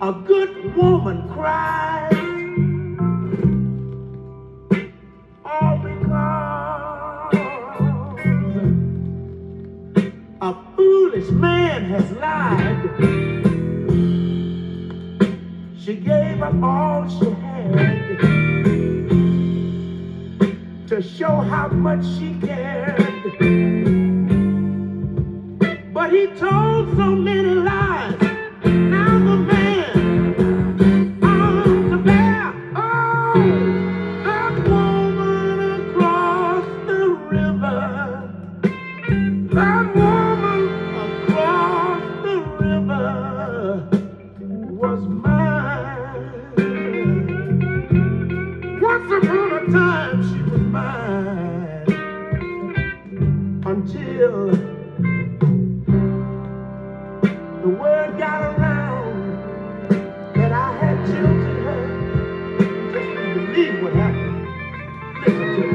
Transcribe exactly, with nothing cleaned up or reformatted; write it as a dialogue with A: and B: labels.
A: A good woman cries, all because a foolish man has lied. She gave up all she had to show how much she cared. But he told so many lies. Now the man on the bear, oh, that woman across the river, that woman across the river was mine. Once upon a time she was mine, until the word got around that I had jilted her. Just believe what happened. Listen to me.